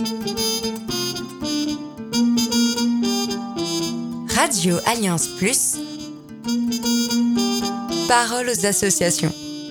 Radio Alliance Plus, parole aux associations.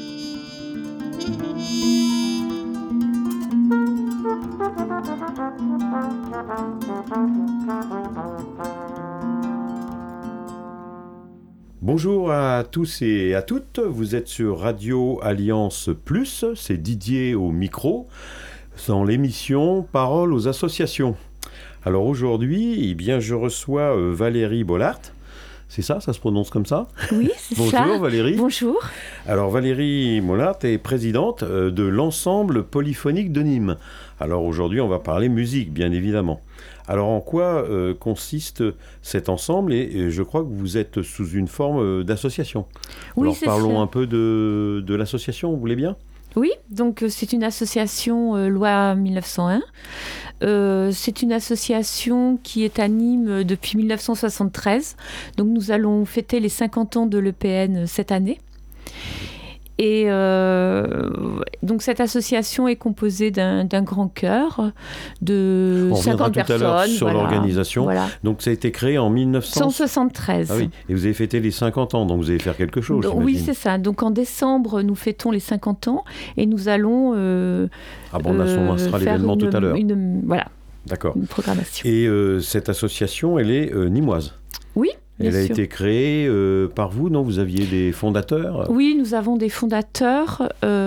Bonjour à tous et à toutes, vous êtes sur Radio Alliance Plus, c'est Didier au micro, dans l'émission Parole aux associations. Alors aujourd'hui, je reçois Valérie Bollard. C'est ça se prononce comme ça ? Oui, c'est ça. Bonjour Valérie. Bonjour. Alors Valérie Bollard est présidente de l'ensemble polyphonique de Nîmes. Alors aujourd'hui, on va parler musique, bien évidemment. Alors en quoi consiste cet ensemble ? Et je crois que vous êtes sous une forme d'association. Oui, alors c'est parlons ça. un peu de l'association, vous voulez bien ? Oui, donc c'est une association loi 1901. C'est une association qui est à Nîmes depuis 1973. Donc nous allons fêter les 50 ans de l'EPN cette année. Et donc cette association est composée d'un grand chœur de 50 personnes. On reviendra tout à l'heure sur l'organisation. Voilà. Donc ça a été créé en 1973. Ah oui. Et vous avez fêté les 50 ans, donc vous allez faire quelque chose, donc, oui, c'est ça. Donc en décembre, nous fêtons les 50 ans et nous allons on sera l'événement tout à l'heure. Voilà. D'accord. Une programmation. Et cette association, elle est nîmoise. Oui. Elle a sûr. été créée par vous, non ? Vous aviez des fondateurs ? Oui, nous avons des fondateurs.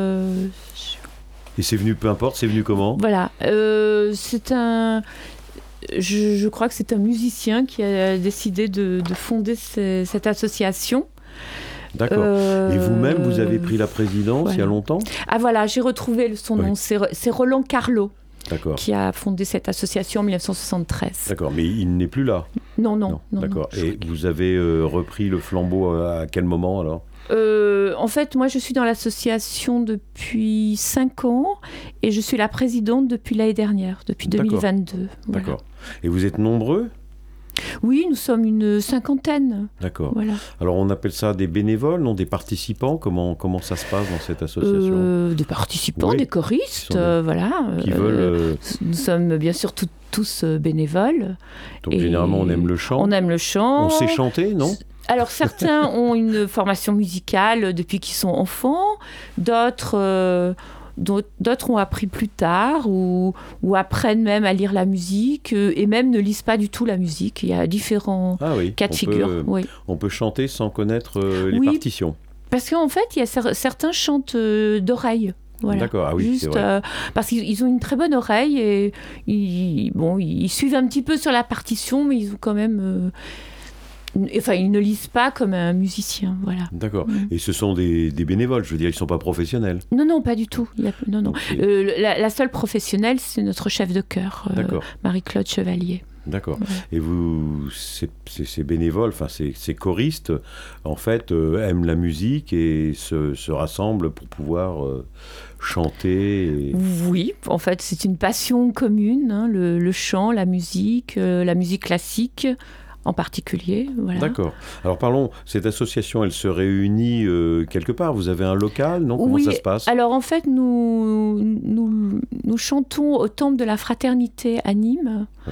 Et c'est venu, peu importe, c'est venu comment ? Voilà. C'est un... Je crois que c'est un musicien qui a décidé de fonder cette association. D'accord. Et vous-même, vous avez pris la présidence il y a longtemps ? Ah voilà, j'ai retrouvé son nom. C'est Roland Carlot. D'accord. Qui a fondé cette association en 1973. D'accord, mais il n'est plus là. Non. D'accord. Et vous avez repris le flambeau à quel moment alors ? En fait, moi, je suis dans l'association depuis 5 ans et je suis la présidente depuis l'année dernière, depuis 2022. Voilà. D'accord. Et vous êtes nombreux ? Oui, nous sommes une 50aine. D'accord. Voilà. Alors, on appelle ça des bénévoles, non ? Des participants ? Comment ça se passe dans cette association ? Des participants, oui. Des choristes, voilà. Qui veulent... Nous sommes bien sûr tous bénévoles. Donc, généralement, on aime le chant. On aime le chant. On sait chanter, non ? Alors, certains ont une formation musicale depuis qu'ils sont enfants. D'autres ont appris plus tard ou apprennent même à lire la musique et même ne lisent pas du tout la musique. Il y a différents cas de figure. On peut chanter sans connaître les partitions. Parce qu'en fait, il y a certains chantent d'oreille. Voilà. D'accord, ah oui, juste, c'est vrai. parce qu'ils ont une très bonne oreille et ils suivent un petit peu sur la partition, mais ils ont quand même... ils ne lisent pas comme un musicien, voilà. D'accord. Et ce sont des bénévoles, je veux dire, ils ne sont pas professionnels. Non, pas du tout. Non. La seule professionnelle, c'est notre chef de chœur, Marie-Claude Chevalier. D'accord. Ouais. Et vous, ces bénévoles, ces choristes, en fait, aiment la musique et se rassemblent pour pouvoir chanter. Oui, en fait, c'est une passion commune, le chant, la musique classique. En particulier, voilà. D'accord. Alors parlons, cette association, elle se réunit quelque part. Vous avez un local, non ? Comment ça se passe ? Alors en fait, nous chantons au Temple de la Fraternité à Nîmes. Oui.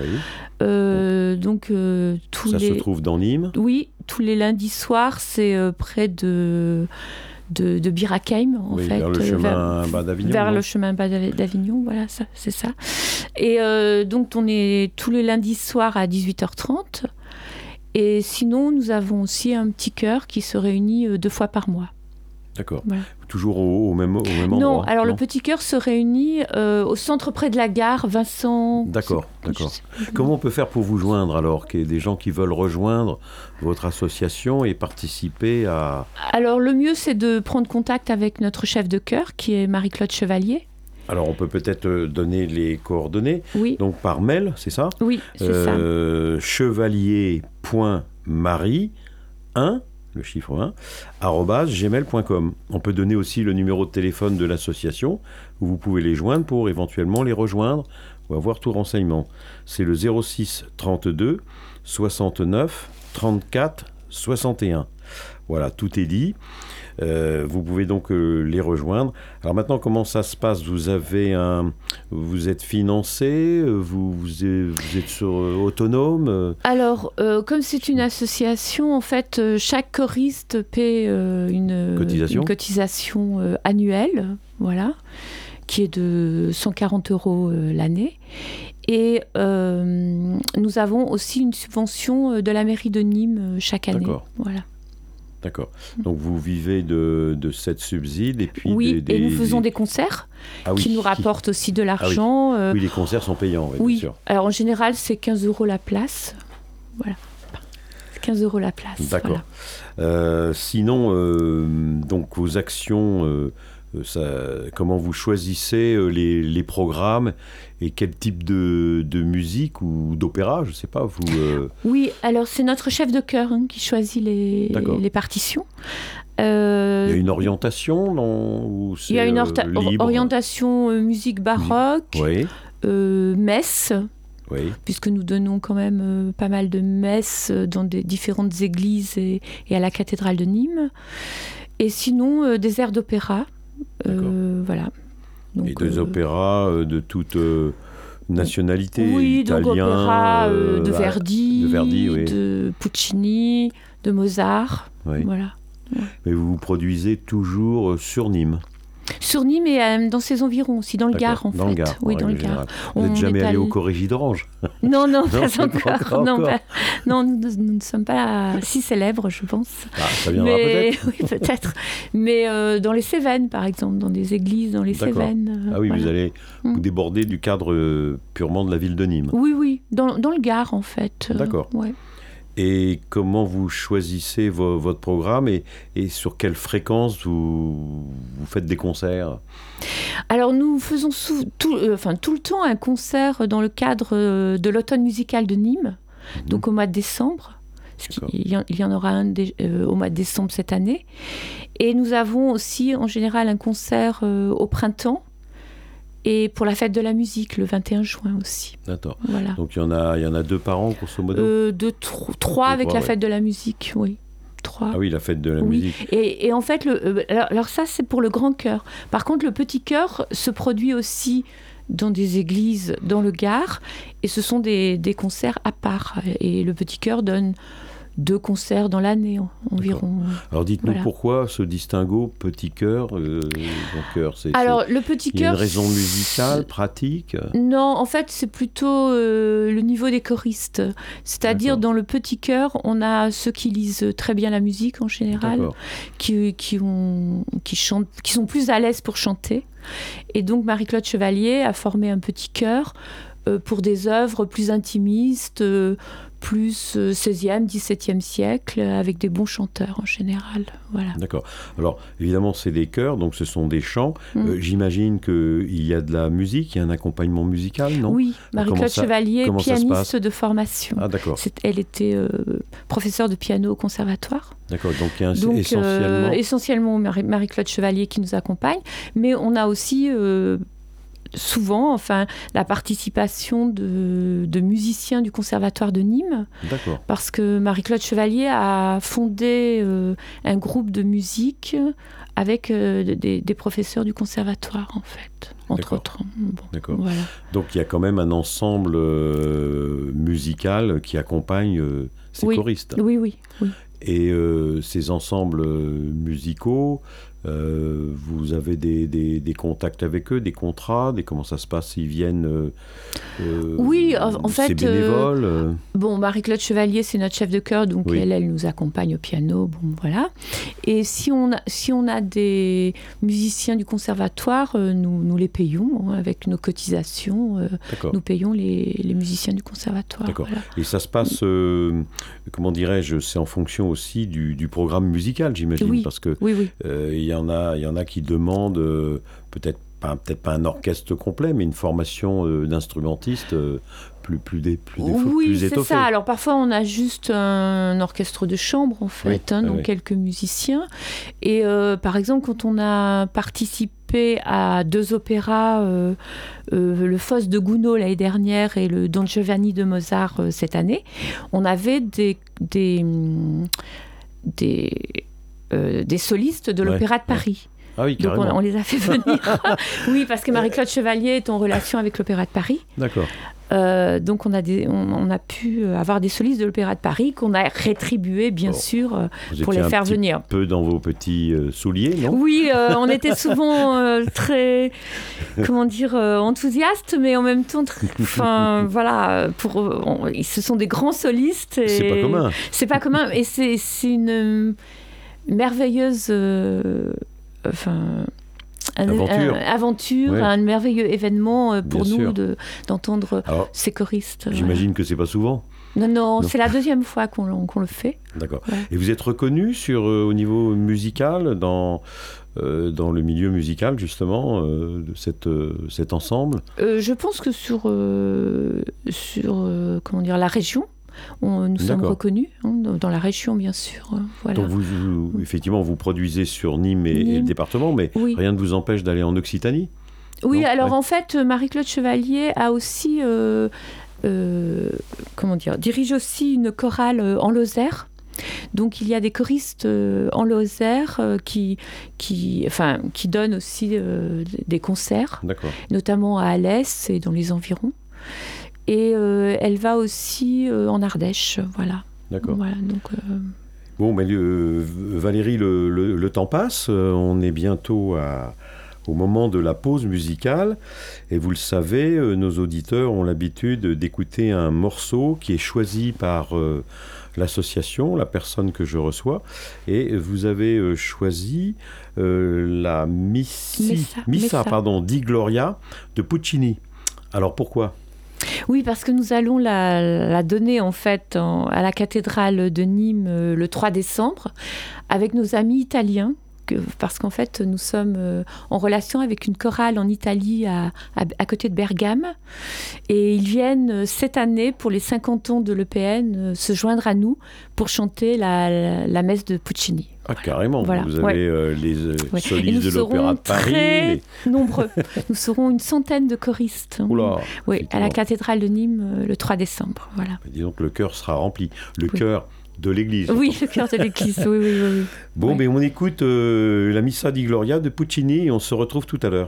Ça se trouve dans Nîmes ? Oui, tous les lundis soirs, c'est près de Birakeim, en fait. Vers le chemin bas d'Avignon. Vers le chemin bas d'Avignon, voilà, c'est ça. Et donc on est tous les lundis soirs à 18h30. Et sinon, nous avons aussi un petit chœur qui se réunit 2 fois par mois. D'accord. Voilà. Toujours au même endroit ? Non, alors le petit chœur se réunit au centre près de la gare, Vincent... D'accord. Comment on peut faire pour vous joindre alors ? Qu'il y ait des gens qui veulent rejoindre votre association et participer à... Alors le mieux, c'est de prendre contact avec notre chef de chœur, qui est Marie-Claude Chevalier. Alors, on peut peut-être donner les coordonnées. Oui. Donc, par mail, c'est ça ? Oui, c'est ça. chevalier.marie1, le chiffre 1, @gmail.com. On peut donner aussi le numéro de téléphone de l'association, où vous pouvez les joindre pour éventuellement les rejoindre ou avoir tout renseignement. C'est le 06 32 69 34 61. Voilà, tout est dit. Vous pouvez donc les rejoindre. Alors maintenant, comment ça se passe ? Vous êtes financé, vous êtes autonome Alors, comme c'est une association, en fait, chaque choriste paie une cotisation annuelle, voilà, qui est de 140 € l'année. Et nous avons aussi une subvention de la mairie de Nîmes chaque année. D'accord. Voilà. D'accord. Donc vous vivez de cette subside et puis oui, et nous faisons des concerts qui nous rapportent aussi de l'argent. Ah oui. Oui, les concerts sont payants, oui, bien sûr. Alors en général, c'est 15 € la place. Voilà. 15 € la place. D'accord. Voilà. Sinon, donc vos actions, comment vous choisissez les programmes et quel type de musique ou d'opéra, je ne sais pas, vous... Oui, alors c'est notre chef de chœur qui choisit les partitions. Il y a une orientation il y a une orientation musique baroque, oui. Messe, oui. puisque nous donnons quand même pas mal de messes dans des différentes églises et à la cathédrale de Nîmes. Et sinon, des airs d'opéra. Voilà. Donc, et des opéras de toute nationalité, oui, italien, donc opéra de Verdi, oui. de Puccini, de Mozart, oui. Voilà. Mais vous produisez toujours sur Nîmes ? Sur Nîmes et dans ses environs aussi, dans le Gard en fait. Dans le Gard, oui, dans le Gard. Vous n'êtes jamais allé au Corrégie d'Orange ? Non, pas encore. Non, nous ne sommes pas si célèbres, je pense. Ah, ça viendra peut-être. Oui, peut-être. Mais dans les Cévennes, par exemple, dans des églises, dans les Cévennes. Ah oui, voilà. Vous allez vous déborder du cadre purement de la ville de Nîmes. Oui, dans le Gard en fait. D'accord. Ouais. Et comment vous choisissez votre programme et sur quelle fréquence vous faites des concerts ? Alors nous faisons tout le temps un concert dans le cadre de l'automne musical de Nîmes, donc au mois de décembre. Il y en aura un au mois de décembre cette année. Et nous avons aussi en général un concert au printemps. Et pour la fête de la musique, le 21 juin aussi. D'accord. Voilà. Donc il y en a 2 par an, grosso modo ? 3 avec la fête de la musique, oui. 3. Ah oui, la fête de la musique. Et en fait, alors ça, c'est pour le grand chœur. Par contre, le petit chœur se produit aussi dans des églises dans le Gard. Et ce sont des concerts à part. Et le petit chœur donne 2 concerts dans l'année environ. Alors dites-nous pourquoi ce distinguo petit chœur, grand chœur, alors le petit chœur, il y a une raison musicale, pratique ? Non, en fait c'est plutôt le niveau des choristes. C'est-à-dire dans le petit chœur, on a ceux qui lisent très bien la musique en général, qui chantent, qui sont plus à l'aise pour chanter. Et donc Marie-Claude Chevalier a formé un petit chœur pour des œuvres plus intimistes, plus 16e, 17e siècle, avec des bons chanteurs en général. Voilà. D'accord. Alors, évidemment, c'est des chœurs, donc ce sont des chants. J'imagine qu'il y a de la musique, il y a un accompagnement musical, non ? Oui, Marie-Claude Chevalier, pianiste de formation. Ah, d'accord. Elle était professeure de piano au conservatoire. D'accord, donc il y a essentiellement Marie-Claude Chevalier qui nous accompagne, mais on a aussi... souvent, la participation de musiciens du Conservatoire de Nîmes. D'accord. Parce que Marie-Claude Chevalier a fondé un groupe de musique avec des professeurs du Conservatoire, en fait, entre autres. Bon, d'accord. Voilà. Donc il y a quand même un ensemble musical qui accompagne ces choristes. Oui. Et ces ensembles musicaux... vous avez des contacts avec eux, des contrats, comment ça se passe ? Ils viennent oui, en fait, c'est bénévole bon, Marie-Claude Chevalier, c'est notre chef de chœur, donc elle nous accompagne au piano, bon, voilà. Et si on a des musiciens du conservatoire, nous les payons avec nos cotisations. Nous payons les musiciens du conservatoire. D'accord. Voilà. Et ça se passe, comment dirais-je, c'est en fonction aussi du programme musical, j'imagine, parce que il y en a qui demandent peut-être pas un orchestre complet, mais une formation d'instrumentiste plus étoffée. C'est ça. Alors parfois on a juste un orchestre de chambre en fait, donc quelques musiciens. Et par exemple quand on a participé à 2 opéras, le Faust de Gounod l'année dernière et le Don Giovanni de Mozart cette année, on avait des des solistes de l'Opéra de Paris. Ah oui, Donc carrément. on les a fait venir. Oui, parce que Marie-Claude Chevalier est en relation avec l'Opéra de Paris. D'accord. Donc on a pu avoir des solistes de l'Opéra de Paris qu'on a rétribués, bien sûr, pour les faire venir. Un peu dans vos petits souliers, non? Oui, on était souvent très, comment dire, enthousiastes, mais en même temps, enfin voilà, ce sont des grands solistes. Et C'est pas commun. C'est pas commun, et c'est une merveilleuse, aventure, Ouais. un merveilleux événement pour Bien nous sûr. d'entendre Alors, ces choristes. j'imagine que c'est pas souvent. Non, c'est la deuxième fois qu'on le fait. D'accord. Ouais. Et vous êtes reconnu au niveau musical, dans le milieu musical, justement, de cet ensemble? Je pense que sur comment dire, la région, nous sommes D'accord. reconnus, dans la région, bien sûr. Voilà. Donc, effectivement, vous produisez sur Nîmes et le département, mais Oui. rien ne vous empêche d'aller en Occitanie? Oui, Non, alors ouais. en fait, Marie-Claude Chevalier a aussi, comment dire, dirige aussi une chorale en Lozère. Donc il y a des choristes en Lozère qui donnent aussi des concerts, D'accord. notamment à Alès et dans les environs. Et elle va aussi en Ardèche, voilà. D'accord. Voilà, donc, Bon, mais Valérie, le temps passe. On est bientôt au moment de la pause musicale. Et vous le savez, nos auditeurs ont l'habitude d'écouter un morceau qui est choisi par l'association, la personne que je reçois. Et vous avez choisi la Missa di Gloria de Puccini. Alors pourquoi ? Oui, parce que nous allons la donner en fait à la cathédrale de Nîmes le 3 décembre avec nos amis italiens. Parce qu'en fait, nous sommes en relation avec une chorale en Italie à côté de Bergame. Et ils viennent cette année, pour les 50 ans de l'EPN, se joindre à nous pour chanter la messe de Puccini. Ah, carrément, voilà. Vous avez les solistes de l'Opéra de Paris. Très nombreux. Nous serons une centaine de choristes. Oula, oui, à la cathédrale de Nîmes le 3 décembre. Voilà. Disons que le chœur sera rempli. Le chœur de l'église. Oui, le chœur de l'église, oui. Bon, mais on écoute la Missa di Gloria de Puccini et on se retrouve tout à l'heure.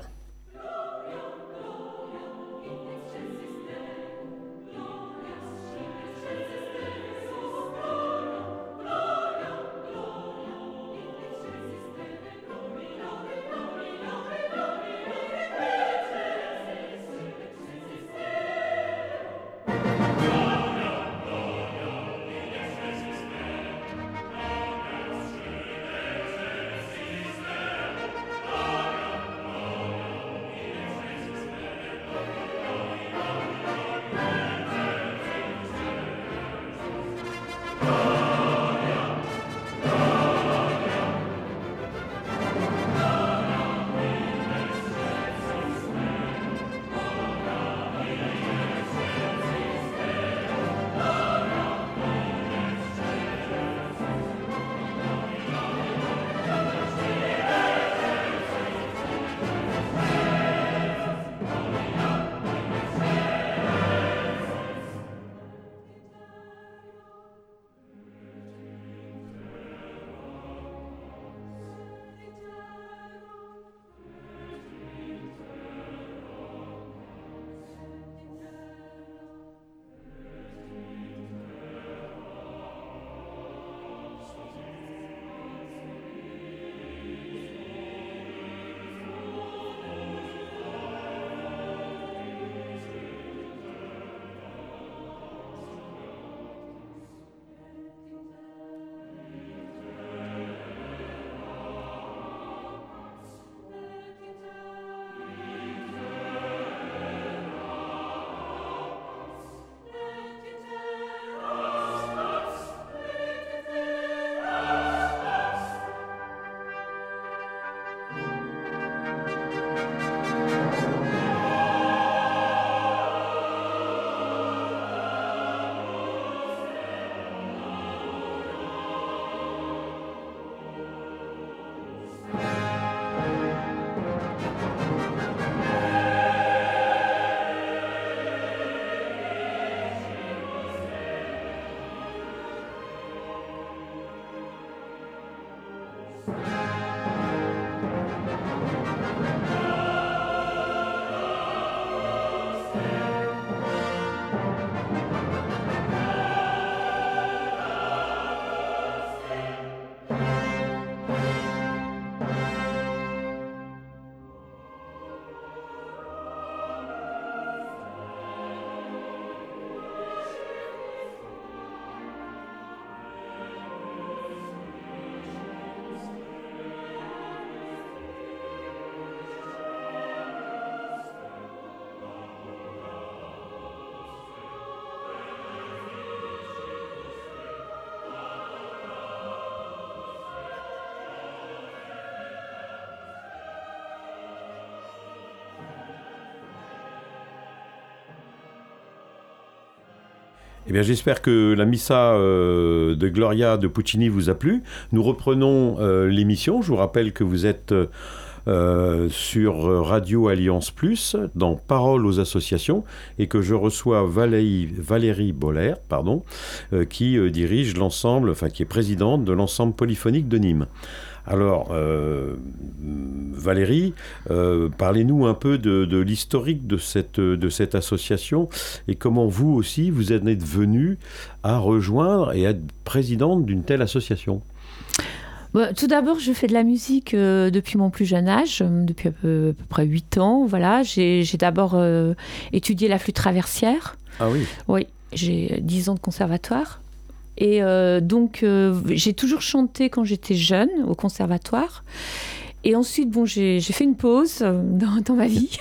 Eh bien, j'espère que la Missa de Gloria de Puccini vous a plu. Nous reprenons l'émission. Je vous rappelle que vous êtes sur Radio Alliance Plus, dans Paroles aux associations, et que je reçois Valérie Boller, qui dirige l'ensemble, enfin qui est présidente de l'ensemble polyphonique de Nîmes. Alors, Valérie, parlez-nous un peu de l'historique de cette association et comment vous aussi, vous êtes venue à rejoindre et à être présidente d'une telle association. Bon, tout d'abord, je fais de la musique depuis mon plus jeune âge, depuis à peu près 8 ans. Voilà. J'ai d'abord étudié la flûte traversière. Ah oui. Oui, j'ai 10 ans de conservatoire. Et donc, j'ai toujours chanté quand j'étais jeune au conservatoire. Et ensuite, bon, j'ai fait une pause dans ma vie.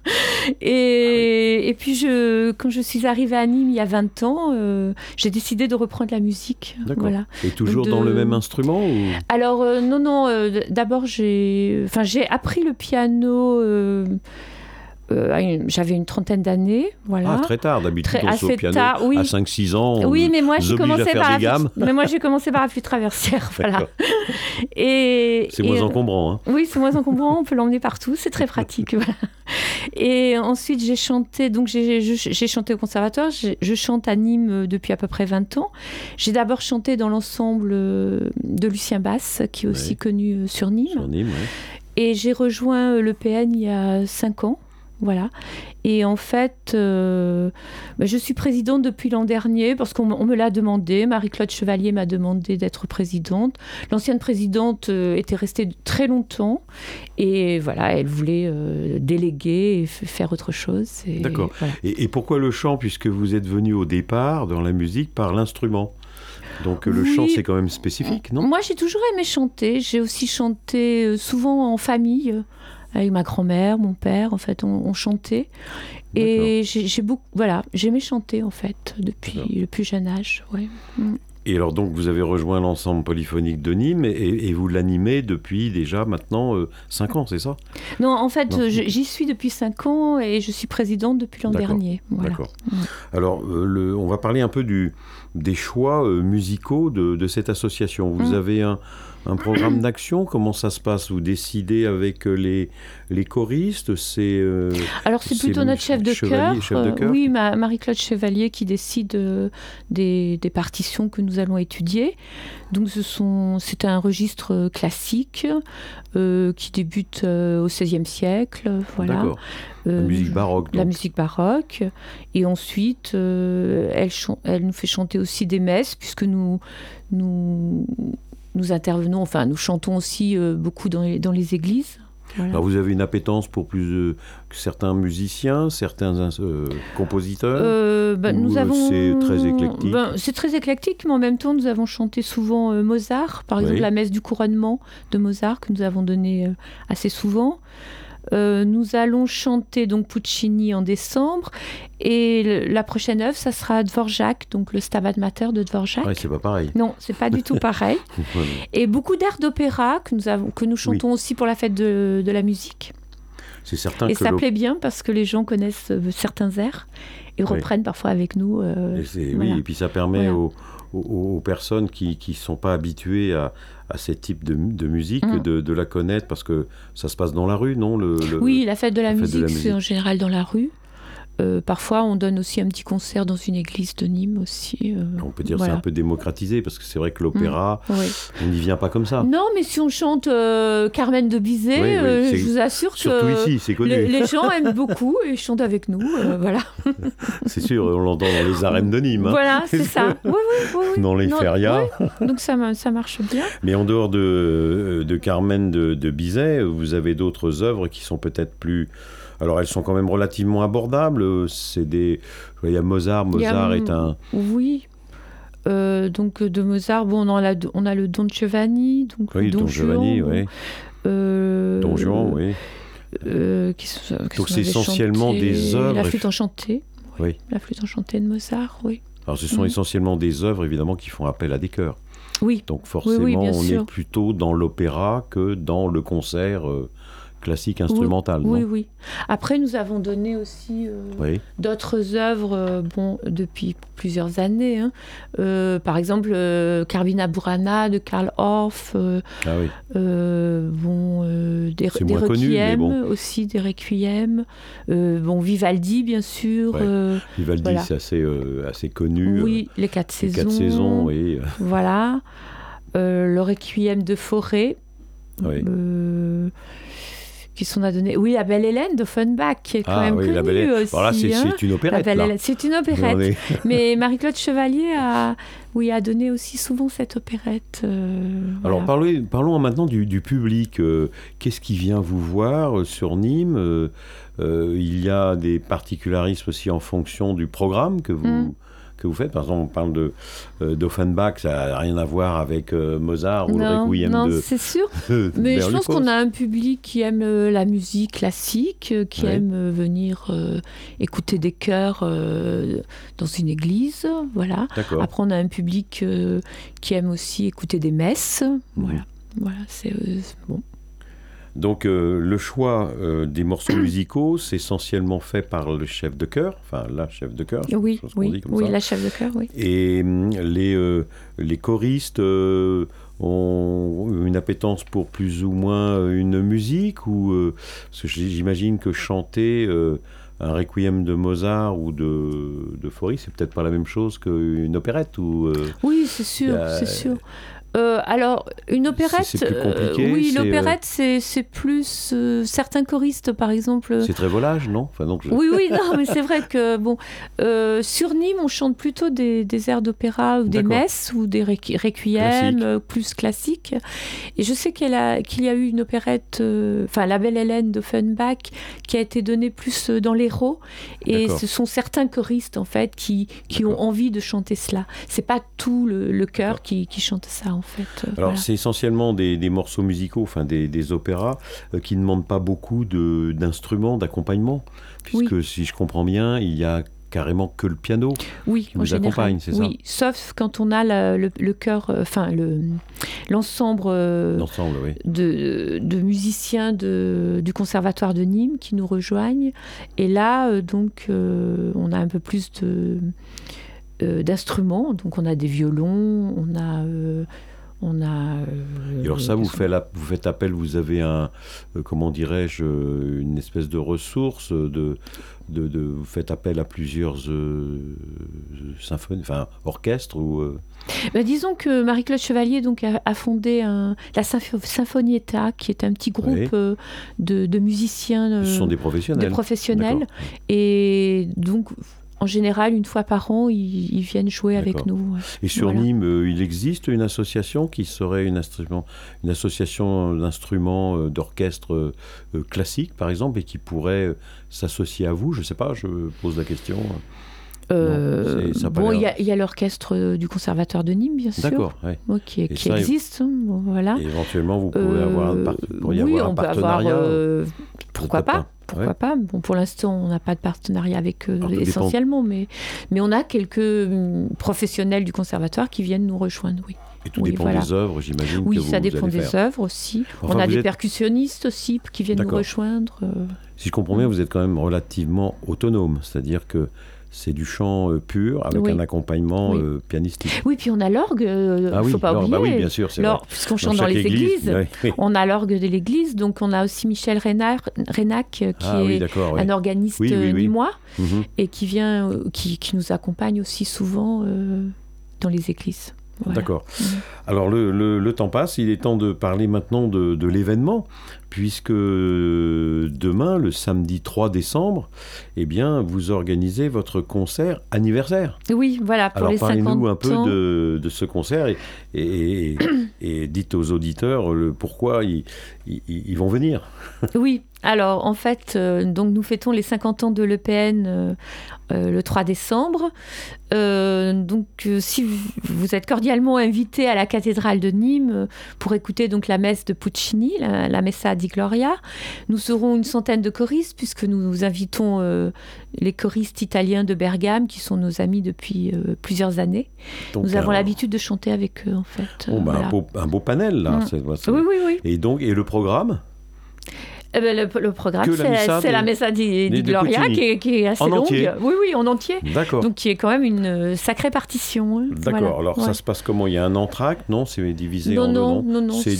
Et puis, quand je suis arrivée à Nîmes il y a 20 ans, j'ai décidé de reprendre la musique. D'accord. Voilà. Et toujours dans le même instrument ou... Alors, non. D'abord, j'ai appris le piano... j'avais une trentaine d'années, voilà. Ah, très tard, d'habitude on au piano tard, oui. à 5-6 ans. Oui, mais moi j'ai commencé par la flûte traversière, voilà. C'est moins encombrant, hein. Oui, c'est moins encombrant, on peut l'emmener partout, c'est très pratique, voilà. Et ensuite j'ai chanté, donc j'ai chanté au conservatoire, je chante à Nîmes depuis à peu près 20 ans. J'ai d'abord chanté dans l'ensemble de Lucien Basse, qui est aussi connu sur Nîmes. Sur Nîmes, oui. Et j'ai rejoint le PN il y a 5 ans. Voilà. Et en fait, je suis présidente depuis l'an dernier parce qu'on me l'a demandé. Marie-Claude Chevalier m'a demandé d'être présidente. L'ancienne présidente était restée très longtemps et voilà, elle voulait déléguer et faire autre chose. D'accord. Voilà. Et pourquoi le chant, puisque vous êtes venu au départ dans la musique par l'instrument ? Donc le chant, c'est quand même spécifique, non ? Moi, j'ai toujours aimé chanter. J'ai aussi chanté souvent en famille. Avec ma grand-mère, mon père, en fait, on chantait. Et j'aimais chanter, en fait, depuis le plus jeune âge. Ouais. Et alors, donc, vous avez rejoint l'ensemble polyphonique de Nîmes et vous l'animez depuis déjà maintenant 5 ans, c'est ça ? Non, en fait, j'y suis depuis 5 ans et je suis présidente depuis l'an dernier. Voilà. D'accord. Alors, on va parler un peu des choix musicaux de cette association. Vous avez un programme d'action, comment ça se passe ? Vous décidez avec les choristes ? Alors c'est plutôt notre chef de chœur. Oui, Marie-Claude Chevalier qui décide des partitions que nous allons étudier. Donc c'est un registre classique qui débute au XVIe siècle. Voilà. D'accord. La musique baroque. La musique baroque. Et ensuite, elle nous fait chanter aussi des messes puisque nous intervenons, enfin nous chantons aussi beaucoup dans les églises. Voilà. Alors vous avez une appétence pour plus certains musiciens, certains compositeurs c'est très éclectique. C'est très éclectique, mais en même temps nous avons chanté souvent Mozart, par exemple la messe du couronnement de Mozart que nous avons donnée assez souvent. Nous allons chanter donc Puccini en décembre et la prochaine œuvre ça sera Dvorak, donc le Stabat Mater de Dvorak. Ouais, c'est pas pareil. Non, c'est pas du tout pareil. Et beaucoup d'airs d'opéra que nous chantons aussi pour la fête de la musique. C'est certain et ça plaît bien parce que les gens connaissent certains airs et reprennent parfois avec nous. Oui, et puis ça permet aux personnes qui ne sont pas habituées à ce type de musique de la connaître parce que ça se passe dans la rue, non ? Oui, la fête de la musique, c'est en général dans la rue. Parfois, on donne aussi un petit concert dans une église de Nîmes aussi. On peut dire que c'est un peu démocratisé parce que c'est vrai que l'opéra, on n'y vient pas comme ça. Non, mais si on chante Carmen de Bizet, je vous assure que surtout ici, c'est connu. Les gens aiment beaucoup et chantent avec nous. Voilà. C'est sûr, on l'entend dans les arènes de Nîmes. Voilà, c'est ça. Oui. Dans les férias. Donc ça marche bien. Mais en dehors de Carmen de Bizet, vous avez d'autres œuvres qui sont peut-être plus... Alors, elles sont quand même relativement abordables. Il y a Mozart. Mozart est un... Oui. Donc, de Mozart, on a le Don Giovanni. Donc oui, le Don Giovanni, oui. Don Juan, oui. Donc, c'est essentiellement des œuvres... La flûte enchantée. Oui. La flûte enchantée de Mozart, oui. Alors, ce sont essentiellement des œuvres, évidemment, qui font appel à des chœurs. Oui. Donc, forcément, on est plutôt dans l'opéra que dans le concert... classique instrumentale, oui, non? oui. Après, nous avons donné aussi d'autres œuvres depuis plusieurs années. Hein. Par exemple, Carmina Burana de Karl Orff. Des requiem aussi, des requiems. Vivaldi, bien sûr. Ouais. Vivaldi, c'est assez connu. Oui, les 4 saisons. Les 4 saisons, oui. Voilà. Le requiem de Fauré. Oui. Qui sont à donner. Oui, La Belle Hélène d'Offenbach, qui est quand même connue aussi. Alors là, c'est une opérette. C'est une opérette. Mais Marie-Claude Chevalier a donné aussi souvent cette opérette. Alors, parlons maintenant du public. Qu'est-ce qui vient vous voir sur Nîmes? Il y a des particularismes aussi en fonction du programme que vous faites. Par exemple, on parle d'Offenbach, ça n'a rien à voir avec Mozart ou le Requiem Non, c'est sûr. Mais je pense qu'on a un public qui aime la musique classique, qui aime venir écouter des chœurs dans une église. Voilà. D'accord. Après, on a un public qui aime aussi écouter des messes. Voilà, c'est bon. Donc le choix des morceaux musicaux, c'est essentiellement fait par le chef de chœur, enfin la chef de chœur. Oui, la chef de chœur, oui. Et les choristes ont une appétence pour plus ou moins une musique parce que j'imagine que chanter un requiem de Mozart ou de Fauré, c'est peut-être pas la même chose qu'une opérette Oui, c'est sûr, c'est sûr. Alors, une opérette, c'est plus compliqué. Oui, l'opérette, c'est plus certains choristes, par exemple. C'est très volage, non? Oui, non, mais c'est vrai que sur Nîmes, on chante plutôt des airs d'opéra ou des messes ou des requiems plus classiques. Et je sais qu'il y a eu une opérette, La Belle Hélène d'Offenbach, qui a été donnée plus dans l'Hérault. Et ce sont certains choristes, en fait, qui ont envie de chanter cela. C'est pas tout le chœur qui chante ça, en fait. Alors, c'est essentiellement des morceaux musicaux, des opéras, qui ne demandent pas beaucoup d'instruments, d'accompagnement, puisque si je comprends bien, il y a carrément que le piano qui vous accompagne, c'est ça? Oui, sauf quand on a le chœur, l'ensemble de musiciens du Conservatoire de Nîmes qui nous rejoignent. Et là, on a un peu plus d'instruments. Donc, on a des violons, on a et alors ça, vous faites appel, vous avez une espèce de ressource, vous faites appel à plusieurs symphonies, orchestres disons que Marie-Claude Chevalier a fondé la Sinfonietta, qui est un petit groupe de musiciens. Ce sont des professionnels. Et donc, en général, une fois par an, ils viennent jouer avec nous. Et sur Nîmes, il existe une association qui serait une association d'instruments, d'orchestres classiques, par exemple, et qui pourrait s'associer à vous? Je ne sais pas, je pose la question. Il y a l'orchestre du Conservatoire de Nîmes, bien sûr. D'accord, qui existe. Voilà. Et éventuellement, vous pourrez avoir un partenariat. Pourquoi pas? Pourquoi pas? Bon, pour l'instant, on n'a pas de partenariat avec eux essentiellement, mais on a quelques professionnels du conservatoire qui viennent nous rejoindre, oui. Et tout dépend des œuvres, j'imagine. Oui, ça dépend des œuvres aussi. On a des percussionnistes aussi qui viennent nous rejoindre. Si je comprends bien, vous êtes quand même relativement autonome, c'est-à-dire que c'est du chant pur avec un accompagnement pianistique. Oui, puis on a l'orgue, il ne faut pas oublier. Oui, bien sûr, c'est vrai. Puisqu'on chante dans les églises, on a l'orgue de l'église, donc on a aussi Michel Renac, qui est un organiste nîmois, et qui vient, qui nous accompagne aussi souvent dans les églises. Voilà. D'accord. Alors le temps passe, il est temps de parler maintenant de l'événement, puisque demain, le samedi 3 décembre, vous organisez votre concert anniversaire. Oui, voilà, pour les 50 ans. Alors parlez-nous un peu de ce concert et dites aux auditeurs pourquoi ils vont venir. Oui, alors en fait, donc nous fêtons les 50 ans de l'EPN le 3 décembre. Si vous êtes cordialement invités à la cathédrale de Nîmes pour écouter donc la messe de Puccini, la Messa di Gloria. Nous serons une centaine de choristes puisque nous invitons les choristes italiens de Bergame qui sont nos amis depuis plusieurs années. Donc, nous avons l'habitude de chanter avec eux en fait. Un beau panel là. Oui. Et le programme ? Le programme, Que c'est la Messa di Gloria qui est assez longue. Entier. Oui, en entier. D'accord. Donc qui est quand même une sacrée partition. Hein. D'accord. Voilà. Alors ça se passe comment? Il y a un entracte? Non, c'est divisé en Non. C'est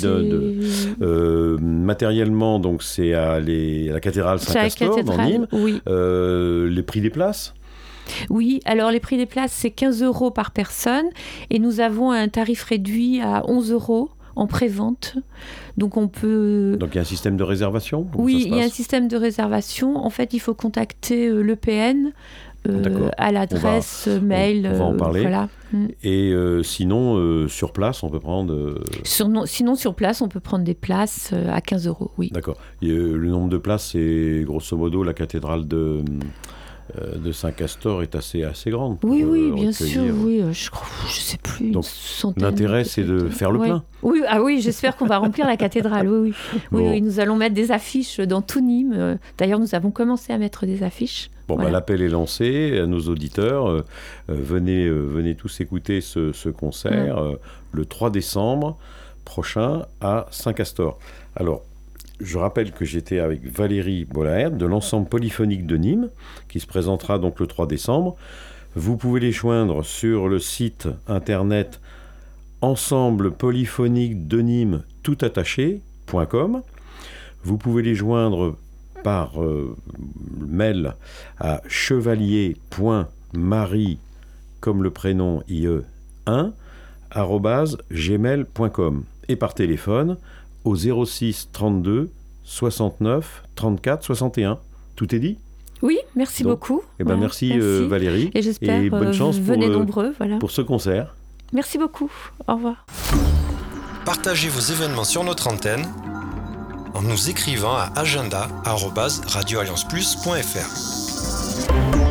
matériellement, donc c'est à la cathédrale Saint-Castor dans Nîmes. Oui. Les prix des places? Oui, alors les prix des places, c'est 15 € par personne et nous avons un tarif réduit à 11 € en pré-vente. Donc on peut... Donc il y a un système de réservation? Oui, il y a un système de réservation. En fait, il faut contacter l'EPN à l'adresse mail. On va en parler. Voilà. Et sinon, sur place, on peut prendre... Sinon, sur place, on peut prendre des places à 15 €, oui. D'accord. Et, le nombre de places, c'est grosso modo la cathédrale de Saint-Castor est assez grande. Oui, bien sûr, oui. Je sais plus. Donc, l'intérêt, c'est de faire le plein. Oui, j'espère qu'on va remplir la cathédrale. Oui. Bon. Oui, nous allons mettre des affiches dans tout Nîmes. D'ailleurs, nous avons commencé à mettre des affiches. Bon, voilà. L'appel est lancé à nos auditeurs. Venez tous écouter ce concert le 3 décembre prochain à Saint-Castor. Alors, je rappelle que j'étais avec Valérie Bollaert de l'ensemble polyphonique de Nîmes, qui se présentera donc le 3 décembre. Vous pouvez les joindre sur le site internet ensemble polyphonique de Nîmes toutattaché.com. Vous pouvez les joindre par mail à chevalier.marie, comme le prénom IE1, @gmail.com, et par téléphone au 06 32 69 34 61. Tout est dit? Oui, merci beaucoup. Merci Valérie. Et j'espère bonne chance venez nombreux pour ce concert. Merci beaucoup. Au revoir. Partagez vos événements sur notre antenne en nous écrivant à agenda@radioallianceplus.fr.